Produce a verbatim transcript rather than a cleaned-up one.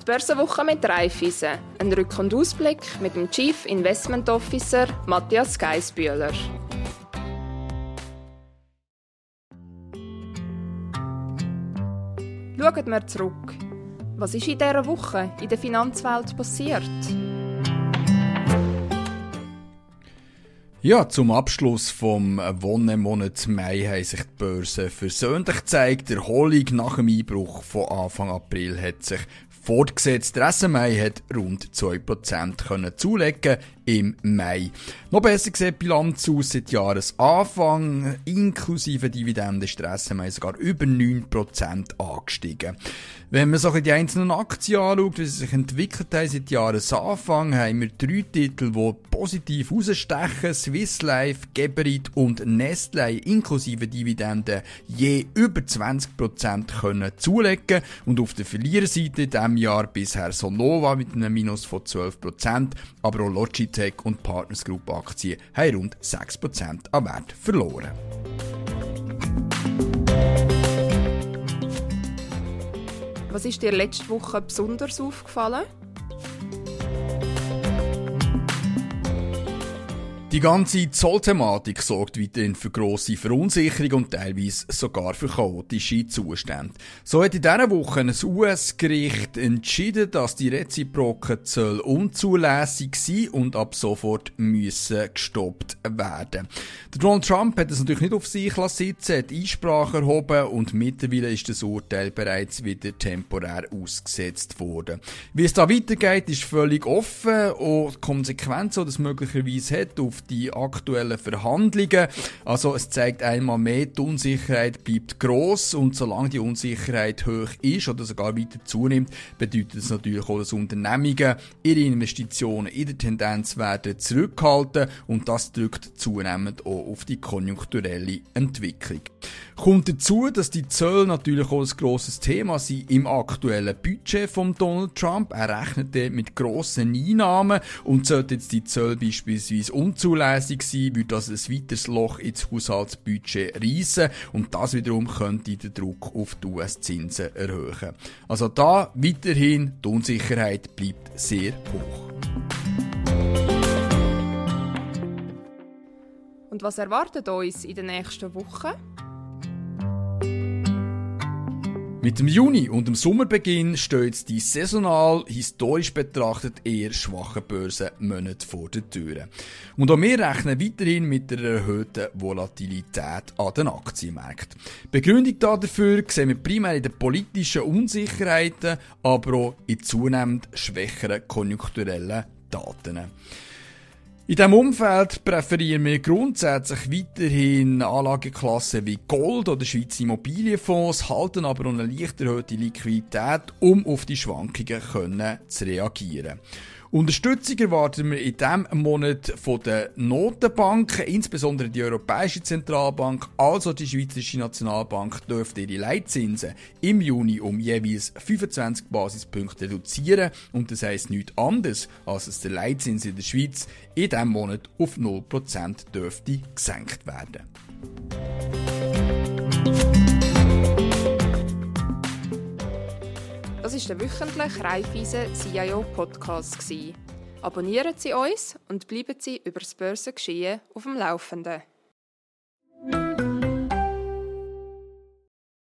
Die Börsenwoche mit Raiffeisen. Ein Rück- und Ausblick mit dem Chief Investment Officer Matthias Geissbühler. Schauen wir zurück. Was ist in dieser Woche in der Finanzwelt passiert? Ja, zum Abschluss vom Wonnemonat Mai haben sich die Börsen versöhnlich gezeigt. Die Erholung nach dem Einbruch von Anfang April hat sich fortgesetzt. Der S M I hat rund zwei Prozent können zulegen im Mai. Noch besser sieht die Bilanz aus seit Jahresanfang. Inklusive Dividende ist der S M I sogar über neun Prozent angestiegen. Wenn man so die einzelnen Aktien anschaut, wie sie sich entwickelt haben seit Jahresanfang, haben wir drei Titel, die positiv herausstechen. Swiss Life, Geberit und Nestlé inklusive Dividende je über zwanzig Prozent können zulegen. Und auf der Verliererseite in diesem Jahr bisher Sonova mit einem Minus von zwölf Prozent, aber auch Logitech und Partners Group Aktien haben rund sechs Prozent an Wert verloren. Was ist dir letzte Woche besonders aufgefallen? Die ganze Zollthematik sorgt weiterhin für grosse Verunsicherung und teilweise sogar für chaotische Zustände. So hat in dieser Woche ein U S-Gericht entschieden, dass die reziproken Zölle unzulässig sind und ab sofort müssen gestoppt werden. Der Donald Trump hat es natürlich nicht auf sich sitzen, hat Einsprache erhoben und mittlerweile ist das Urteil bereits wieder temporär ausgesetzt worden. Wie es da weitergeht, ist völlig offen und die Konsequenzen, die das möglicherweise hat auf die aktuellen Verhandlungen. Also es zeigt einmal mehr, die Unsicherheit bleibt gross und solange die Unsicherheit hoch ist oder sogar weiter zunimmt, bedeutet es natürlich auch, dass Unternehmungen ihre Investitionen in der Tendenz werden zurückhalten und das drückt zunehmend auch auf die konjunkturelle Entwicklung. Kommt dazu, dass die Zölle natürlich auch ein grosses Thema sind im aktuellen Budget von Donald Trump. Er rechnet dort mit grossen Einnahmen und sollte jetzt die Zölle beispielsweise unzulässig sein, würde das ein weiteres Loch ins Haushaltsbudget reissen und das wiederum könnte den Druck auf die U S-Zinsen erhöhen. Also da weiterhin die Unsicherheit bleibt sehr hoch. Und was erwartet uns in den nächsten Wochen? Mit dem Juni und dem Sommerbeginn stehen jetzt die saisonal, historisch betrachtet eher schwachen Börsenmonate vor der Tür. Und auch wir rechnen weiterhin mit der erhöhten Volatilität an den Aktienmärkten. Begründung dafür sehen wir primär in den politischen Unsicherheiten, aber auch in zunehmend schwächeren konjunkturellen Daten. In diesem Umfeld präferieren wir grundsätzlich weiterhin Anlageklassen wie Gold oder Schweizer Immobilienfonds, halten aber eine leicht erhöhte Liquidität, um auf die Schwankungen können zu reagieren. Unterstützung erwarten wir in diesem Monat von den Notenbanken, insbesondere die Europäische Zentralbank, also die Schweizerische Nationalbank, dürfte ihre Leitzinsen im Juni um jeweils fünfundzwanzig Basispunkte reduzieren und das heisst nichts anderes, als dass der Leitzins in der Schweiz in diesem Monat auf null Prozent dürfte gesenkt werden. Das war der wöchentliche Raiffeisen C I O Podcast. Abonnieren Sie uns und bleiben Sie über das Börsengeschehen auf dem Laufenden.